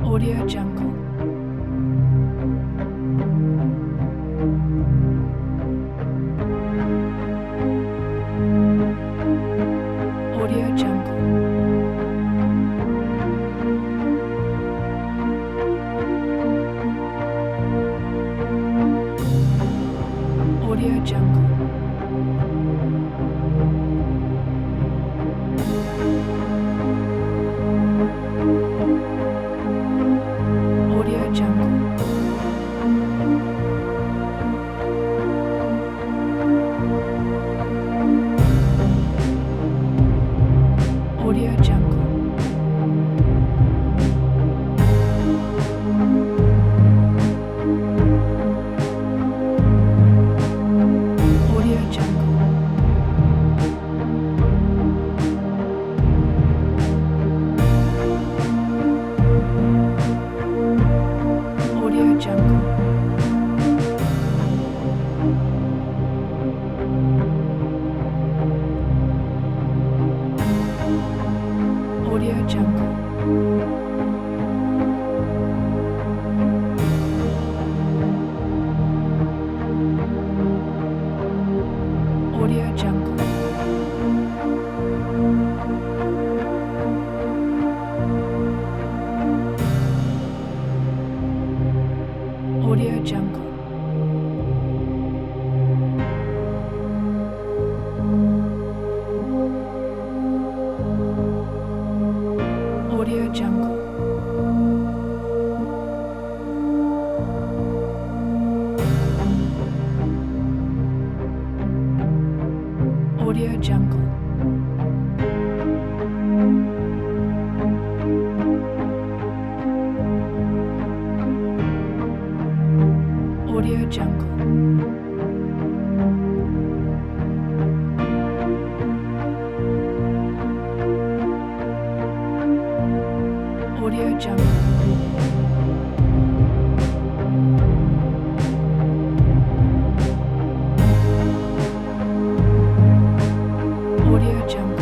Audio Jungle. Audio Jungle. Audio Jungle. Audio Jungle. Audio Jungle. Audio Jungle. Audio Jungle. Audio Jungle. Audio Jungle. Audio Jungle. Audio Jungle. Audio Jungle. Audio Jungle. Audio Jungle. Audio Jungle.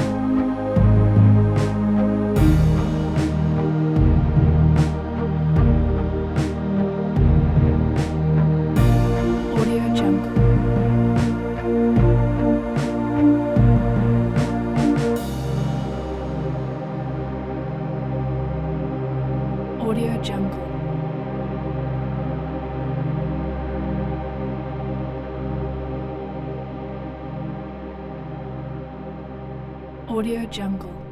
Audio Jungle. Audio Jungle. Audio Jungle.